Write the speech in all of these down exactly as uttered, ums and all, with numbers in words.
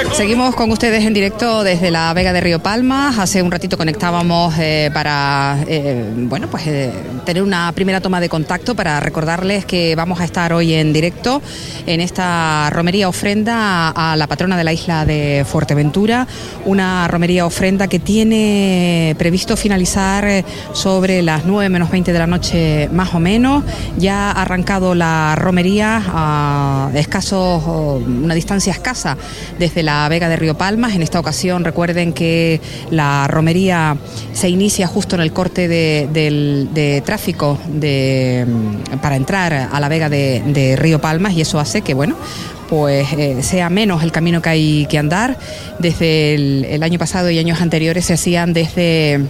Seguimos con ustedes en directo desde la Vega de Río Palma. Hace un ratito conectábamos eh, para eh, bueno, pues eh, tener una primera toma de contacto para recordarles que vamos a estar hoy en directo en esta romería ofrenda a la patrona de la isla de Fuerteventura, una romería ofrenda que tiene previsto finalizar sobre las nueve menos veinte de la noche más o menos. Ya ha arrancado la romería a escasos, una distancia escasa desde la Vega de Río Palmas. En esta ocasión recuerden que la romería se inicia justo en el corte de, de, de tráfico de, para entrar a la Vega de, de Río Palmas, y eso hace que, bueno, pues eh, sea menos el camino que hay que andar. Desde el, el año pasado y años anteriores se hacían desde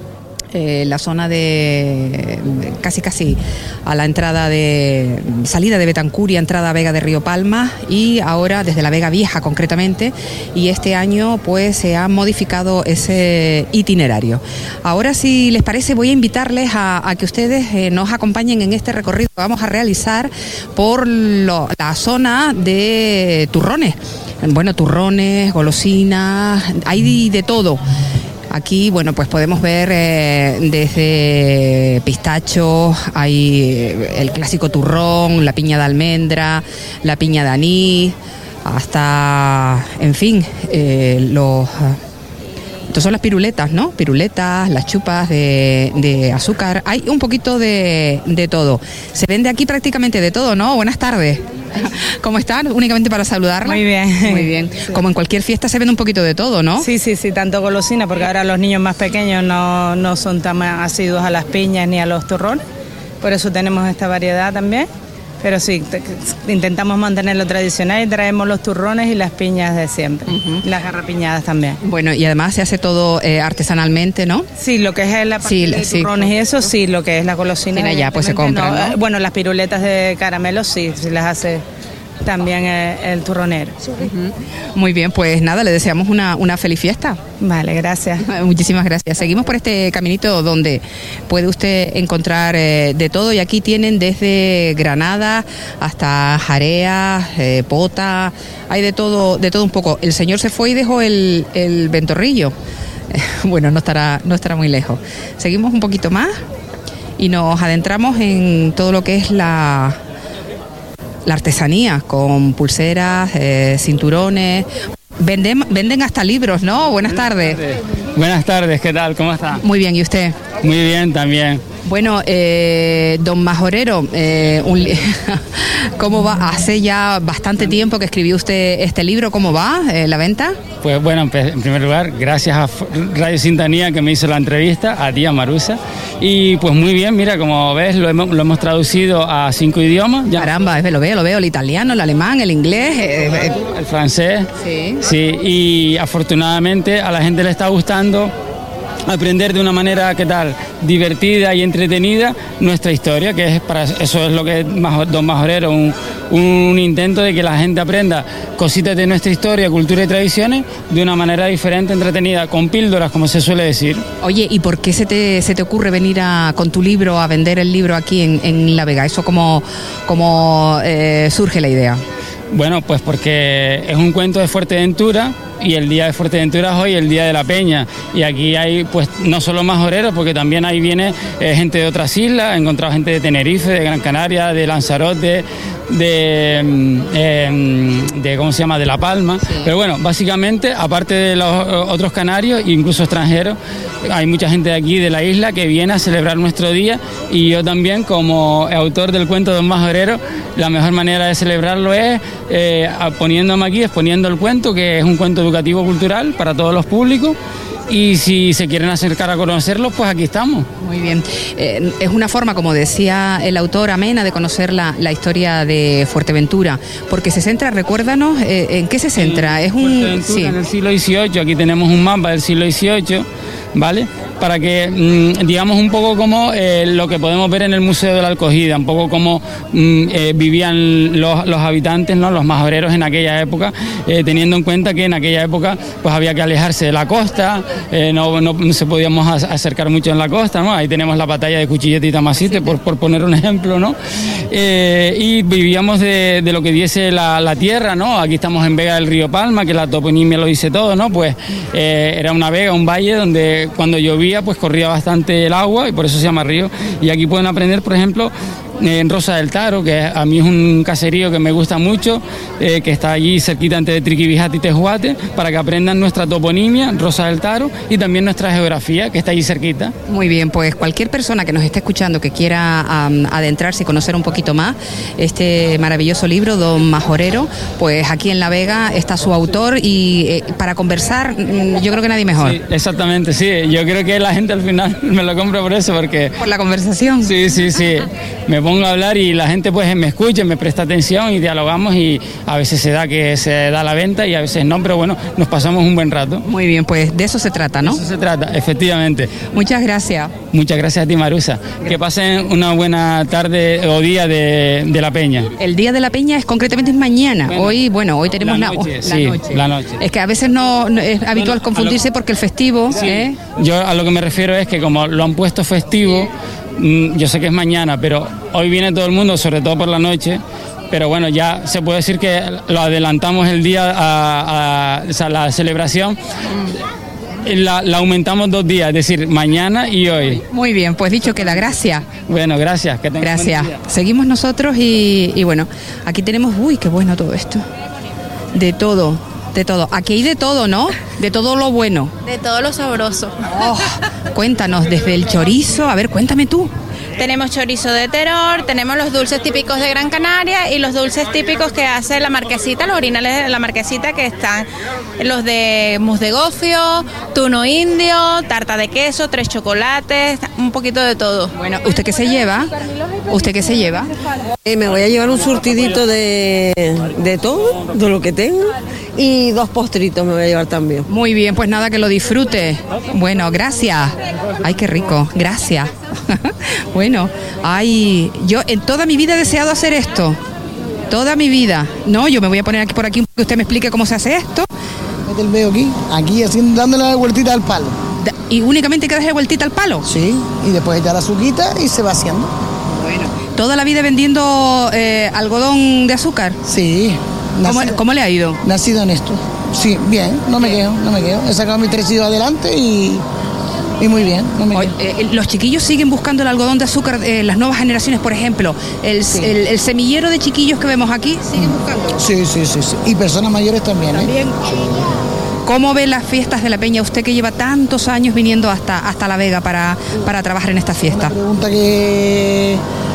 Eh, la zona de casi casi a la entrada de salida de Betancuria, entrada a Vega de Río Palma, y ahora desde la Vega Vieja concretamente, y este año pues se ha modificado ese itinerario. Ahora, si les parece, voy a invitarles a, a que ustedes eh, nos acompañen en este recorrido que vamos a realizar por lo, la zona de turrones. Bueno, turrones, golosinas, hay de todo. Aquí, bueno, pues podemos ver eh, desde pistachos, hay el clásico turrón, la piña de almendra, la piña de anís, hasta, en fin, eh, los... Estas son las piruletas, ¿no? Piruletas, las chupas de, de azúcar. Hay un poquito de, de todo. Se vende aquí prácticamente de todo, ¿no? Buenas tardes. ¿Cómo están? Únicamente para saludarla. Muy bien. Muy bien. Sí. Como en cualquier fiesta se vende un poquito de todo, ¿no? Sí, sí, sí, tanto golosina, porque ahora los niños más pequeños no, no son tan asiduos a las piñas ni a los turrones. Por eso tenemos esta variedad también. Pero sí, te, intentamos mantenerlo tradicional y traemos los turrones y las piñas de siempre, uh-huh. Las garrapiñadas también. Bueno, y además se hace todo eh, artesanalmente, ¿no? Sí, lo que es la parte sí, de sí. turrones y eso, sí, lo que es la golosina. Ya, pues se compra, no. ¿no? Bueno, las piruletas de caramelo sí, sí las hace también el, el turronero. Uh-huh. Muy bien, pues nada, le deseamos una, una feliz fiesta. Vale, gracias. Muchísimas gracias. Seguimos por este caminito donde puede usted encontrar eh, de todo, y aquí tienen desde Granada hasta Jarea, eh, Pota, hay de todo, de todo un poco. El señor se fue y dejó el, el ventorrillo. Bueno, no estará, no estará muy lejos. Seguimos un poquito más y nos adentramos en todo lo que es la... la artesanía, con pulseras, eh, cinturones. Venden, venden hasta libros, ¿no? Buenas tardes. Buenas tardes, Buenas tardes, ¿qué tal? ¿Cómo está? Muy bien, ¿y usted? Muy bien, también. Bueno, eh, don Majorero, eh, un li- ¿cómo va? Hace ya bastante tiempo que escribió usted este libro, ¿cómo va eh, la venta? Pues bueno, en primer lugar, gracias a Radio Sintonía que me hizo la entrevista, a ti, a Marusa, y pues muy bien, mira, como ves, lo hemos, lo hemos traducido a cinco idiomas. Ya. Caramba, lo veo, lo veo, el italiano, el alemán, el inglés, eh, eh. el francés, sí. sí, y afortunadamente a la gente le está gustando aprender de una manera, ¿qué tal?, divertida y entretenida nuestra historia, que es para eso es lo que es Don Majorero, un, un intento de que la gente aprenda cositas de nuestra historia, cultura y tradiciones de una manera diferente, entretenida, con píldoras, como se suele decir. Oye, ¿y por qué se te, se te ocurre venir a, con tu libro a vender el libro aquí en, en La Vega? ¿Eso cómo, cómo eh, surge la idea? Bueno, pues porque es un cuento de Fuerteventura, y el día de Fuerteventura es hoy el día de la Peña, y aquí hay pues no solo majoreros, porque también ahí viene eh, gente de otras islas. He encontrado gente de Tenerife, de Gran Canaria, de Lanzarote, de, eh, de ¿cómo se llama?, de La Palma, sí. Pero bueno, básicamente, aparte de los otros canarios, incluso extranjeros, hay mucha gente de aquí, de la isla, que viene a celebrar nuestro día, y yo también, como autor del cuento Don Majorero, la mejor manera de celebrarlo es eh, poniéndome aquí, exponiendo el cuento, que es un cuento educativo cultural para todos los públicos, y si se quieren acercar a conocerlo, pues aquí estamos. Muy bien. Eh, es una forma, como decía el autor, amena de conocer la, la historia de Fuerteventura, porque se centra, recuérdanos, eh, ¿en qué se centra? Es un sí. En el siglo dieciocho, aquí tenemos un mapa del siglo dieciocho, ¿vale? Para que mmm, digamos un poco como eh, lo que podemos ver en el Museo de la Alcogida, un poco como mmm, eh, vivían los, los habitantes, ¿no?, los majoreros en aquella época, eh, teniendo en cuenta que en aquella época pues había que alejarse de la costa, eh, no, no, no se podíamos acercar mucho en la costa, ¿no? Ahí tenemos la batalla de Cuchillete y Tamasite, por, por poner un ejemplo, ¿no? Eh, y vivíamos de, de lo que diese la, la tierra, ¿no? Aquí estamos en Vega del Río Palma, que la toponimia lo dice todo, ¿no? Pues eh, era una vega, un valle donde cuando llovía pues corría bastante el agua y por eso se llama río. Y aquí pueden aprender, por ejemplo, en Rosa del Taro, que a mí es un caserío que me gusta mucho, eh, que está allí cerquita entre Triquibijate y Tejuate, para que aprendan nuestra toponimia, Rosa del Taro, y también nuestra geografía, que está allí cerquita. Muy bien, pues cualquier persona que nos esté escuchando que quiera um, adentrarse y conocer un poquito más este maravilloso libro, Don Majorero, pues aquí en La Vega está su autor y eh, para conversar yo creo que nadie mejor. Sí, exactamente, sí, yo creo que la gente al final me lo compra por eso, porque... Por la conversación. Sí, sí, sí, me pongo a hablar y la gente pues me escucha, me presta atención y dialogamos y a veces se da que se da la venta y a veces no, pero bueno, nos pasamos un buen rato. Muy bien, pues de eso se trata, ¿no? De eso se trata, efectivamente. Muchas gracias. Muchas gracias a ti, Marusa. Gracias. Que pasen una buena tarde o día de, de la Peña. El día de la Peña es concretamente es mañana. Bueno, hoy, bueno, hoy tenemos la noche, la, sí, la noche. La noche. Es que a veces no, no es habitual no, confundirse lo, porque el festivo... Sí. ¿eh? Yo a lo que me refiero es que como lo han puesto festivo, yo sé que es mañana, pero hoy viene todo el mundo, sobre todo por la noche, pero bueno, ya se puede decir que lo adelantamos el día a, a, a, a la celebración, la, la aumentamos dos días, es decir, mañana y hoy. Muy bien, pues dicho queda, gracias. Bueno, gracias. Que gracias. Seguimos nosotros y, y bueno, aquí tenemos, uy, qué bueno todo esto, de todo. De todo. Aquí hay de todo, ¿no? De todo lo bueno. De todo lo sabroso. Oh, cuéntanos, desde el chorizo, a ver, cuéntame tú. Tenemos chorizo de Teror, tenemos los dulces típicos de Gran Canaria y los dulces típicos que hace la Marquesita, los originales de la Marquesita, que están los de mousse de gofio, tuno indio, tarta de queso, tres chocolates, un poquito de todo. Bueno, ¿usted qué se lleva? ¿Usted qué se lleva? Eh, me voy a llevar un surtidito de, de todo, de lo que tengo, y dos postritos me voy a llevar también. Muy bien, pues nada, que lo disfrute. Bueno, gracias. Ay, qué rico, gracias. Bueno, ay, yo en toda mi vida he deseado hacer esto. Toda mi vida. No, yo me voy a poner aquí por aquí que usted me explique cómo se hace esto. Mete el veo aquí, aquí haciendo, dándole la vueltita al palo. ¿Y únicamente hay que darle vueltita al palo? Sí, y después echar la azuquita y se va haciendo. Bueno. ¿Toda la vida vendiendo eh, algodón de azúcar? Sí. ¿Cómo, ¿Cómo le ha ido? Nacido en esto. Sí, bien, no me quejo, no me quejo. He sacado mis tres hijos adelante y... Y muy bien, no me Oye, eh, los chiquillos siguen buscando el algodón de azúcar, eh, las nuevas generaciones, por ejemplo, el, sí. el, el semillero de chiquillos que vemos aquí, ¿siguen buscando? Sí, sí, sí, sí. Y personas mayores también, ¿También? ¿eh? ¿Cómo ve las fiestas de la Peña? Usted que lleva tantos años viniendo hasta, hasta La Vega para, para trabajar en esta fiesta. Una pregunta que...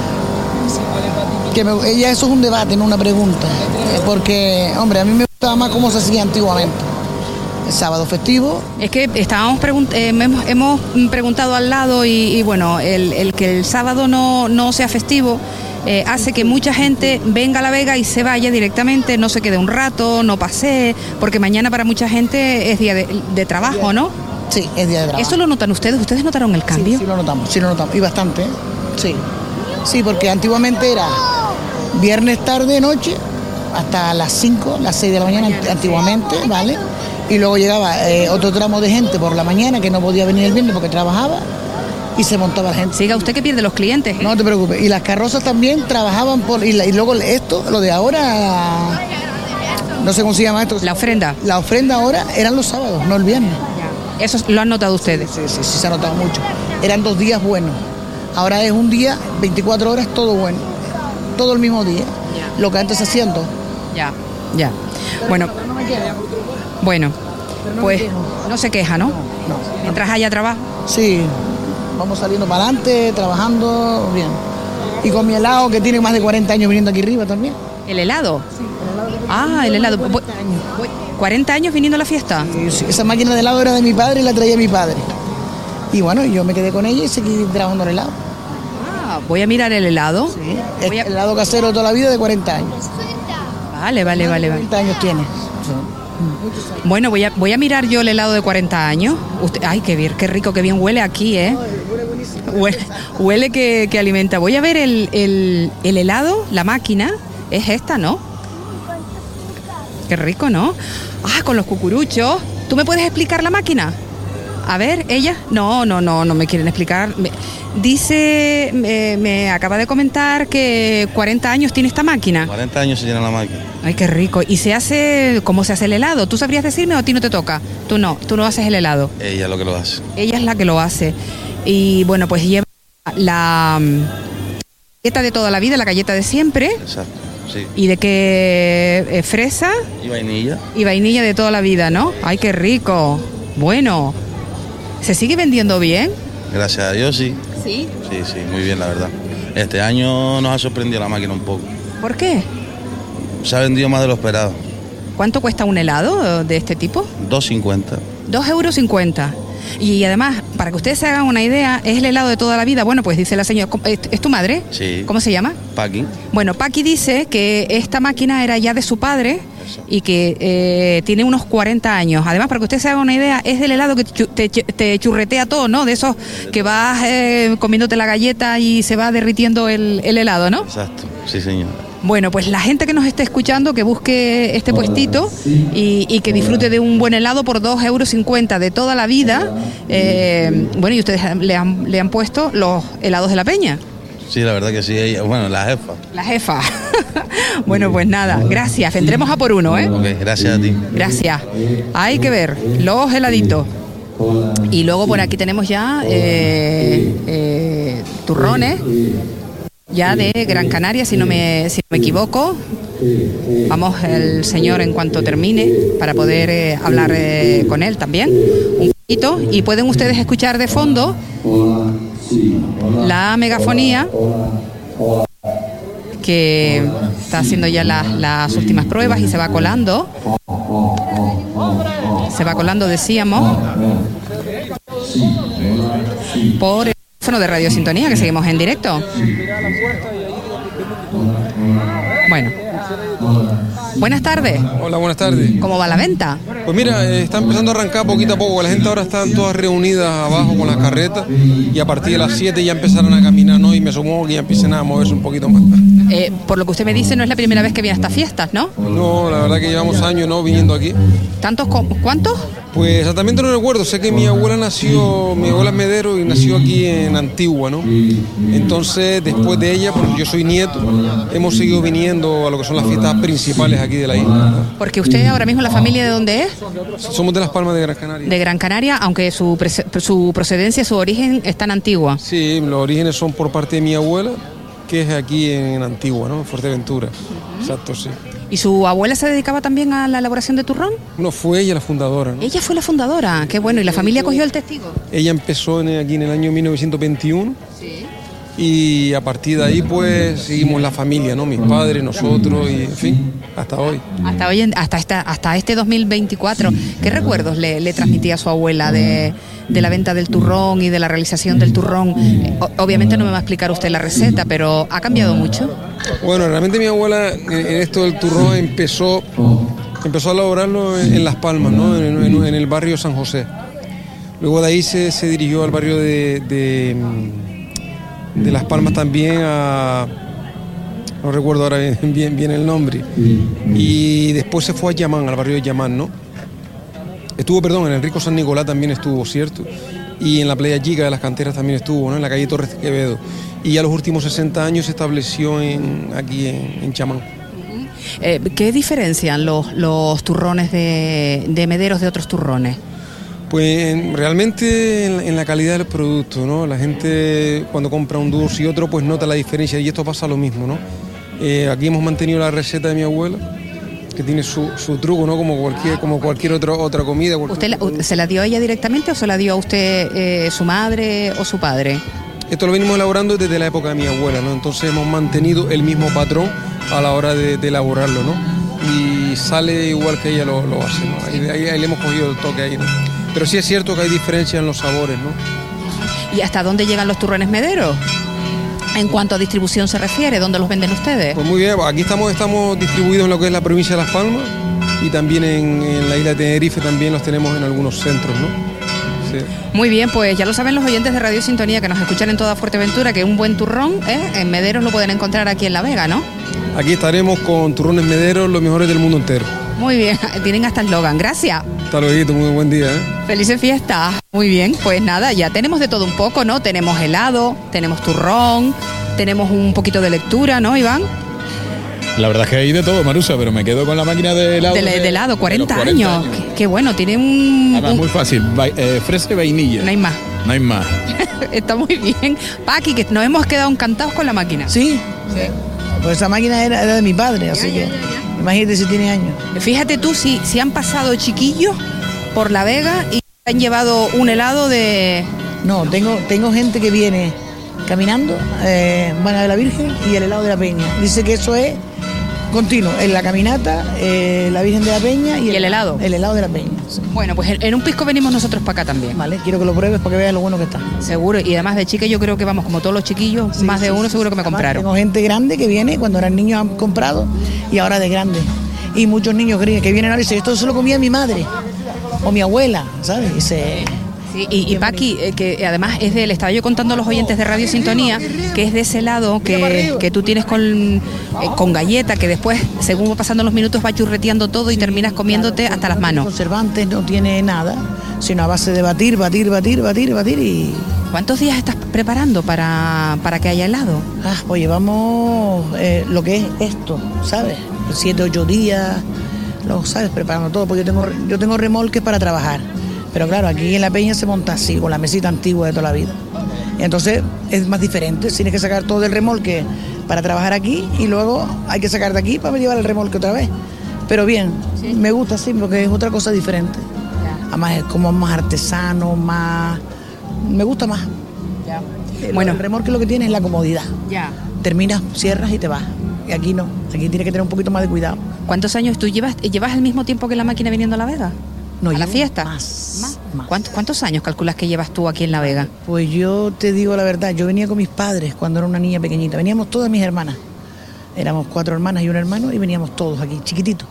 que me, ella, eso es un debate, no una pregunta. Porque, hombre, a mí me gustaba más cómo se hacía antiguamente. El sábado festivo. Es que estábamos pregunt eh, hemos, hemos preguntado al lado y, y bueno, el, el que el sábado no, no sea festivo eh, hace que mucha gente venga a La Vega y se vaya directamente, no se quede un rato, no pase, porque mañana para mucha gente es día de, de trabajo, ¿no? Sí, es día de trabajo. ¿Eso lo notan ustedes? ¿Ustedes notaron el cambio? Sí, sí lo notamos, sí lo notamos, y bastante, ¿eh? Sí. Sí, porque antiguamente era viernes tarde, noche, hasta las cinco, las seis de la mañana, antiguamente, ¿vale? Y luego llegaba eh, otro tramo de gente por la mañana que no podía venir el viernes porque trabajaba y se montaba la gente. Siga usted que pierde los clientes. ¿eh? No te preocupes. Y las carrozas también trabajaban por... Y, la, y luego esto, lo de ahora, no sé cómo se llama esto. La ofrenda. La ofrenda ahora eran los sábados, no el viernes. Ya. Eso lo han notado ustedes. Sí, sí, sí, se ha notado mucho. Eran dos días buenos. Ahora es un día, veinticuatro horas, todo bueno. Todo el mismo día. Ya. Lo que antes haciendo. Ya, ya. Bueno... Bueno, pues no se queja, ¿no? No, no. Mientras haya trabajo. Sí, vamos saliendo para adelante, trabajando bien. Y con mi helado, que tiene más de cuarenta años viniendo aquí arriba también. ¿El helado? Sí, el helado. Ah, el helado. ¿cuarenta años viniendo a la fiesta? Sí, sí. Esa máquina de helado era de mi padre y la traía mi padre. Y bueno, yo me quedé con ella y seguí trabajando el helado. Ah, voy a mirar el helado. Sí, voy a... el helado casero toda la vida de cuarenta años. Vale, vale, vale. cuarenta años tiene. Sí. Bueno, voy a, voy a mirar yo el helado de cuarenta años. Usted, ay, qué bien, qué rico, qué bien huele aquí, ¿eh? Huele, huele que, que alimenta. Voy a ver el, el, el helado, la máquina. Es esta, ¿no? Qué rico, ¿no? Ah, con los cucuruchos. ¿Tú me puedes explicar la máquina? A ver, ella. No, no, no, no me quieren explicar. Me, dice, me, me acaba de comentar que cuarenta años tiene esta máquina. cuarenta años se llena la máquina. Ay, qué rico. ¿Y se hace, cómo se hace el helado? ¿Tú sabrías decirme o a ti no te toca? Tú no, tú no haces el helado. Ella es lo que lo hace. Ella es la que lo hace. Y bueno, pues lleva la um, galleta de toda la vida, la galleta de siempre. Exacto, sí. ¿Y de qué? Eh, fresa. Y vainilla. Y vainilla de toda la vida, ¿no? Ay, qué rico. Bueno, ¿se sigue vendiendo bien? Gracias a Dios, sí. Sí. Sí, sí, muy bien, la verdad. Este año nos ha sorprendido la máquina un poco. ¿Por qué? Se ha vendido más de lo esperado. ¿Cuánto cuesta un helado de este tipo? dos cincuenta. dos euros cincuenta. Y además, para que ustedes se hagan una idea, es el helado de toda la vida. Bueno, pues dice la señora, ¿es, es tu madre? Sí. ¿Cómo se llama? Paqui. Bueno, Paqui dice que esta máquina era ya de su padre y que eh, tiene unos cuarenta años. Además, para que ustedes se hagan una idea, es del helado que te, te churretea todo, ¿no? De esos que vas eh, comiéndote la galleta y se va derritiendo el, el helado, ¿no? Exacto, sí, señor. Bueno, pues la gente que nos esté escuchando, que busque este puestito y, y que disfrute de un buen helado por dos euros cincuenta de toda la vida. Eh, bueno, y ustedes le han, le han puesto los helados de la Peña. Sí, la verdad que sí. Ella, bueno, la jefa. La jefa. Bueno, pues nada, gracias. Vendremos a por uno, ¿eh? Ok, gracias a ti. Gracias. Hay que ver los heladitos. Y luego por aquí tenemos ya eh, eh, turrones. Ya de Gran Canaria, si no me, si no me equivoco. Vamos el señor en cuanto termine para poder eh, hablar eh, con él también un poquito. Y pueden ustedes escuchar de fondo la megafonía que está haciendo ya las, las últimas pruebas y se va colando. Se va colando, decíamos, por el teléfono de Radio Sintonía, que seguimos en directo. Bueno. Buenas tardes. Hola, buenas tardes. ¿Cómo va la venta? Pues mira, eh, está empezando a arrancar poquito a poco. La gente ahora está todas reunidas abajo con las carretas y a partir de las siete ya empezaron a caminar, ¿no? Y me supongo que ya empiecen a moverse un poquito más. Eh, por lo que usted me dice, no es la primera vez que viene a estas fiestas, ¿no? No, la verdad que llevamos años, ¿no? Viniendo aquí. ¿Tantos? ¿Cuántos? Pues exactamente no recuerdo. Sé que mi abuela nació, mi abuela es Medero y nació aquí en Antigua, ¿no? Entonces, después de ella, porque yo soy nieto, hemos seguido viniendo a lo que son las fiestas principales aquí de la isla. Porque usted ahora mismo, ¿la familia de dónde es? Somos de Las Palmas de Gran Canaria. De Gran Canaria, aunque su, su procedencia, su origen está en Antigua. Sí, los orígenes son por parte de mi abuela, que es aquí en Antigua, ¿no? En Fuerteventura. Uh-huh. Exacto, sí. ¿Y su abuela se dedicaba también a la elaboración de turrón? No, fue ella la fundadora, ¿no? Ella fue la fundadora, qué bueno. ¿Y la familia cogió el testigo? Ella empezó en, aquí en el año mil novecientos veintiuno. Sí. Y a partir de ahí, pues, seguimos la familia, ¿no? Mis padres, nosotros, y en fin, hasta hoy. Hasta hoy, hasta esta, hasta este dos mil veinticuatro. ¿Qué recuerdos le, le transmitía a su abuela de, de la venta del turrón y de la realización del turrón? O, obviamente no me va a explicar usted la receta, pero ¿ha cambiado mucho? Bueno, realmente mi abuela en, en esto del turrón empezó, empezó a elaborarlo en, en Las Palmas, ¿no? En, en, en el barrio San José. Luego de ahí se, se dirigió al barrio de... de de Las Palmas también a... no recuerdo ahora bien, bien, bien el nombre. Y después se fue a Yamán, al barrio de Yamán, ¿no? Estuvo, perdón, en Enrico San Nicolás también estuvo, ¿cierto? Y en la Playa Chica de las Canteras también estuvo, ¿no? En la calle Torres de Quevedo. Y a los últimos sesenta años se estableció en, aquí en, en Chamán. Eh, ¿Qué diferencian los, los turrones de, de Mederos de otros turrones? Pues realmente en la, en la calidad del producto, ¿no? La gente cuando compra un dulce y otro pues nota la diferencia y esto pasa lo mismo, ¿no? Eh, aquí hemos mantenido la receta de mi abuela, que tiene su, su truco, ¿no? Como cualquier, como cualquier otro, otra comida. ¿Usted la, se la dio a ella directamente o se la dio a usted eh, su madre o su padre? Esto lo venimos elaborando desde la época de mi abuela, ¿no? Entonces hemos mantenido el mismo patrón a la hora de, de elaborarlo, ¿no? Y sale igual que ella lo, lo hace, ¿no? Ahí, ahí, ahí le hemos cogido el toque ahí, ¿no? Pero sí es cierto que hay diferencia en los sabores, ¿no? ¿Y hasta dónde llegan los turrones Mederos? En cuanto a distribución se refiere, ¿dónde los venden ustedes? Pues muy bien, aquí estamos, estamos distribuidos en lo que es la provincia de Las Palmas y también en, en la isla de Tenerife también los tenemos en algunos centros, ¿no? Sí. Muy bien, pues ya lo saben los oyentes de Radio Sintonía que nos escuchan en toda Fuerteventura, que un buen turrón ¿eh? en Mederos lo pueden encontrar aquí en La Vega, ¿no? Aquí estaremos con turrones Mederos, los mejores del mundo entero. Muy bien, tienen hasta eslogan. Gracias. Hasta luego, muy buen día. ¿eh? Felices fiestas. Muy bien, pues nada, ya tenemos de todo un poco, ¿no? Tenemos helado, tenemos turrón, tenemos un poquito de lectura, ¿no, Iván? La verdad es que hay de todo, Marusa, pero me quedo con la máquina de helado. De, de, de helado, cuarenta, de cuarenta años. años. Qué, qué bueno, tiene un... Además, un... muy fácil, Va, eh, fresa y vainilla. No hay más. No hay más. Está muy bien. Paqui, que nos hemos quedado encantados con la máquina. Sí, sí. Pues esa máquina era, era de mi padre, así ya, que ya, ya. Imagínate si tiene años. Fíjate tú si, si han pasado chiquillos por La Vega y han llevado un helado de... No, tengo, tengo gente que viene caminando, eh, van a ver la Virgen y el helado de la Peña. Dice que eso es continuo, en la caminata, eh, la Virgen de la Peña y, ¿Y el helado? El helado de la Peña. Sí. Bueno, pues en, en un pisco venimos nosotros para acá también. Vale, quiero que lo pruebes para que veas lo bueno que está. Seguro, y además de chica yo creo que vamos, como todos los chiquillos, Sí, más de sí, uno sí, seguro sí. que me Además, compraron. Tengo gente grande que viene, cuando eran niños han comprado y ahora de grande. Y muchos niños que que vienen ahora y dicen, esto se lo comía mi madre o mi abuela, ¿sabes? Y se... Sí, y, y Paqui, eh, que además es de, le estaba yo contando a los oyentes de Radio Sintonía, que es de ese helado que, que tú tienes con, eh, con galleta, que después, según va pasando los minutos, va churreteando todo y terminas comiéndote claro, hasta las no tiene manos. Conservantes, no tiene nada, sino a base de batir, batir, batir, batir, batir y... ¿Cuántos días estás preparando para, para que haya helado? Ah, pues llevamos eh, lo que es esto, ¿sabes? Siete, ocho días, lo sabes, preparando todo, porque yo tengo, yo tengo remolques para trabajar. Pero claro, aquí en La Peña se monta así, con la mesita antigua de toda la vida. Y entonces es más diferente, tienes que sacar todo el remolque para trabajar aquí y luego hay que sacar de aquí para llevar el remolque otra vez. Pero bien, ¿sí? Me gusta así porque es otra cosa diferente. Ya. Además es como más artesano, más... me gusta más. Ya. El, bueno. el remolque lo que tiene es la comodidad. Ya. Terminas, cierras y te vas. Y aquí no, aquí tienes que tener un poquito más de cuidado. ¿Cuántos años tú llevas? ¿Llevas el mismo tiempo que la máquina viniendo a La Vega? No, ¿A la fiesta? Más, ¿Más? más. ¿Cuántos, ¿Cuántos años calculas que llevas tú aquí en La Vega? Pues yo te digo la verdad, yo venía con mis padres cuando era una niña pequeñita. Veníamos todas mis hermanas. Éramos cuatro hermanas y un hermano y veníamos todos aquí, chiquititos.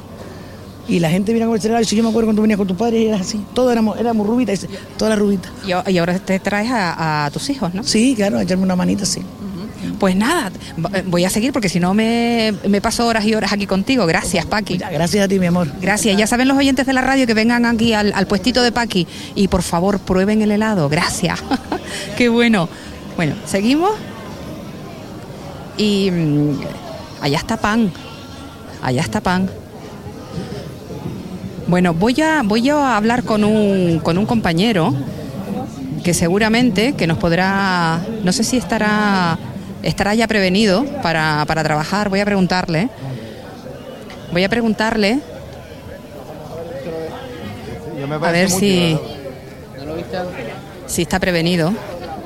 Y la gente viene a conversar, y yo me acuerdo cuando venías con tus padres y eras así. Todos éramos, éramos rubitas, todas las rubitas. Y, y ahora te traes a, a tus hijos, ¿no? Sí, claro, a echarme una manita, sí. Pues nada, voy a seguir porque si no me, me paso horas y horas aquí contigo. Gracias, Paqui. Gracias a ti, mi amor. Gracias. Ya saben los oyentes de la radio que vengan aquí al, al puestito de Paqui y por favor prueben el helado. Gracias. Qué bueno. Bueno, seguimos. Y mmm, allá está pan. Allá está pan. Bueno, voy a, voy a hablar con un, con un compañero que seguramente que nos podrá, no sé si estará... estará ya prevenido para, para trabajar. Voy a preguntarle. Voy a preguntarle. A ver si, si está prevenido.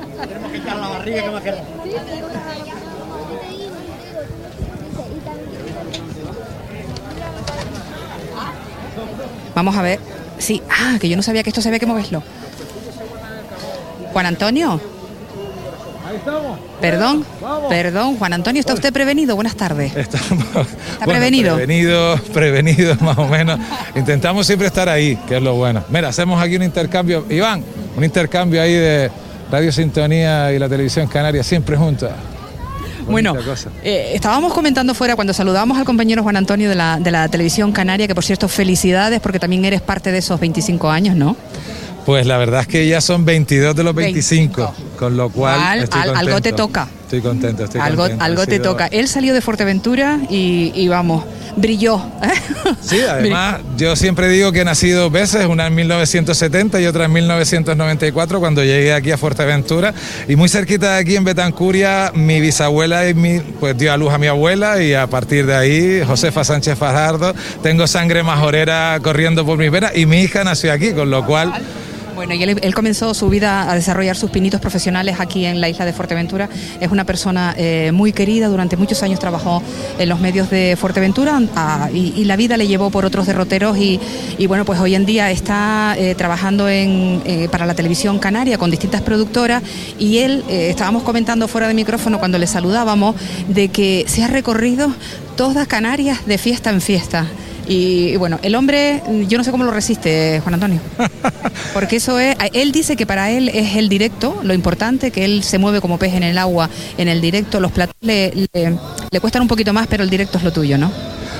Vamos a ver. Sí, ah, que yo no sabía que esto se había que moverlo. Juan Antonio. Perdón, perdón, Juan Antonio, ¿está usted prevenido? Buenas tardes. Estamos, ¿Está bueno, prevenido? Prevenido, prevenido más o menos. Intentamos siempre estar ahí, que es lo bueno. Mira, hacemos aquí un intercambio, Iván, un intercambio ahí de Radio Sintonía y la Televisión Canaria, siempre juntas. Bueno, eh, estábamos comentando fuera cuando saludamos al compañero Juan Antonio de la, de la Televisión Canaria, que por cierto, felicidades porque también eres parte de esos veinticinco años, ¿no? Pues la verdad es que ya son veintidós de los veinticinco, veinticinco. Con lo cual Al, estoy al, algo te toca. Estoy contento, estoy algo, contento. Algo te sido... toca. Él salió de Fuerteventura y, y vamos, brilló. Sí, además yo siempre digo que nací dos veces, una en mil novecientos setenta y otra en mil novecientos noventa y cuatro cuando llegué aquí a Fuerteventura y muy cerquita de aquí en Betancuria mi bisabuela y mi, pues dio a luz a mi abuela y a partir de ahí Josefa Sánchez Fajardo, tengo sangre majorera corriendo por mis venas y mi hija nació aquí, con lo cual... Bueno, y él, él comenzó su vida a desarrollar sus pinitos profesionales aquí en la isla de Fuerteventura. Es una persona eh, muy querida, durante muchos años trabajó en los medios de Fuerteventura a, y, y la vida le llevó por otros derroteros y, y bueno, pues hoy en día está eh, trabajando en, eh, para la televisión canaria con distintas productoras y él, eh, estábamos comentando fuera de micrófono cuando le saludábamos, de que se ha recorrido todas Canarias de fiesta en fiesta. Y, y bueno, el hombre, yo no sé cómo lo resiste, Juan Antonio. Porque eso es, él dice que para él es el directo, lo importante, que él se mueve como pez en el agua, en el directo, los platos le, le, le cuestan un poquito más, pero el directo es lo tuyo, ¿no?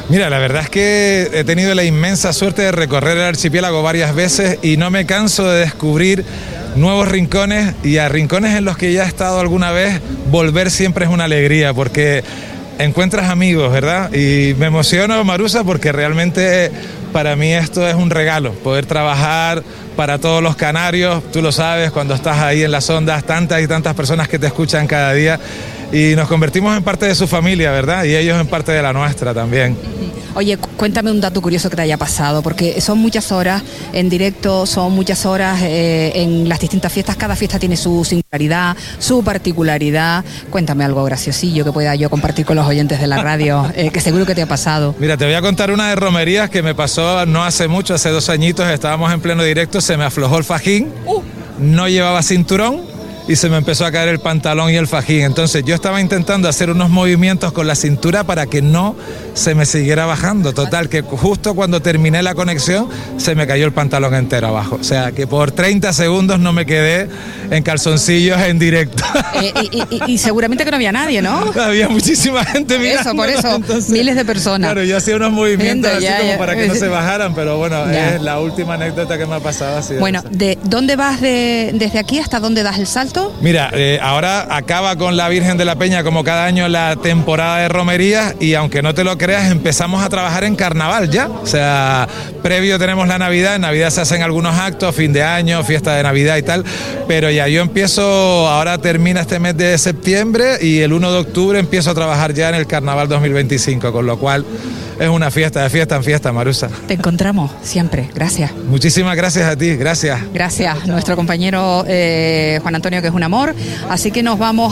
Mira, la verdad es que he tenido la inmensa suerte de recorrer el archipiélago varias veces y no me canso de descubrir nuevos rincones, y a rincones en los que ya he estado alguna vez, volver siempre es una alegría porque encuentras amigos, ¿verdad? Y me emociono, Marusa, porque realmente para mí esto es un regalo, poder trabajar para todos los canarios. Tú lo sabes, cuando estás ahí en las ondas, tantas y tantas personas que te escuchan cada día, y nos convertimos en parte de su familia, ¿verdad? Y ellos en parte de la nuestra también. Oye, cuéntame un dato curioso que te haya pasado, porque son muchas horas en directo, son muchas horas eh, en las distintas fiestas, cada fiesta tiene su singularidad, su particularidad. Cuéntame algo graciosillo que pueda yo compartir con los oyentes de la radio, eh, que seguro que te ha pasado. Mira, te voy a contar una de romerías que me pasó no hace mucho, hace dos añitos, estábamos en pleno directo, se me aflojó el fajín, uh. no llevaba cinturón, y se me empezó a caer el pantalón y el fajín. Entonces yo estaba intentando hacer unos movimientos con la cintura para que no se me siguiera bajando. Total, que justo cuando terminé la conexión se me cayó el pantalón entero abajo. O sea, que por treinta segundos no me quedé en calzoncillos en directo. Eh, y, y, y seguramente que no había nadie, ¿no? Había muchísima gente mirando. Eso, por eso, entonces, miles de personas. Claro, yo hacía unos movimientos Gente, así ya, como ya. para que no se bajaran, pero bueno, Ya. es la última anécdota que me ha pasado así. Bueno, ¿de dónde vas de, desde aquí hasta dónde das el salto? Mira, eh, ahora acaba con la Virgen de la Peña como cada año la temporada de romerías, y aunque no te lo creas, empezamos a trabajar en carnaval ya. O sea, previo tenemos la Navidad, en Navidad se hacen algunos actos, fin de año, fiesta de Navidad y tal, pero ya yo empiezo, ahora termina este mes de septiembre y el uno de octubre empiezo a trabajar ya en el Carnaval dos mil veinticinco, con lo cual es una fiesta, de fiesta en fiesta, Marusa. Te encontramos siempre, gracias. Muchísimas gracias a ti, gracias. Gracias, nuestro compañero eh, Juan Antonio, que es un amor. Así que nos vamos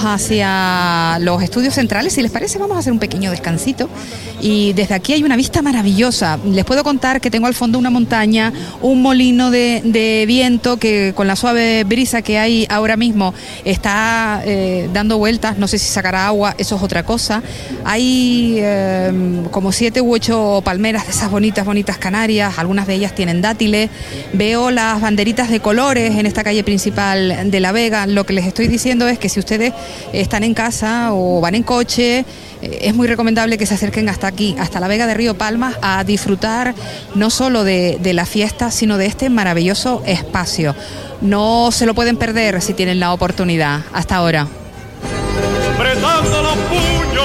hacia los estudios centrales. Si les parece, vamos a hacer un pequeño descansito. Y desde aquí hay una vista maravillosa. Les puedo contar que tengo al fondo una montaña, un molino de, de viento que con la suave brisa que hay ahora mismo está eh, dando vueltas. No sé si sacará agua, eso es otra cosa. Hay eh, como siete u ocho palmeras de esas bonitas, bonitas Canarias. Algunas de ellas tienen dátiles. Veo las banderitas de colores en esta calle principal de La Vega. Lo que les estoy diciendo es que si ustedes están en casa o van en coche, eh, es muy recomendable que se acerquen hasta aquí, hasta La Vega de Río Palmas, a disfrutar no solo de, de la fiesta, sino de este maravilloso espacio. No se lo pueden perder si tienen la oportunidad. Hasta ahora. Apretando los puños.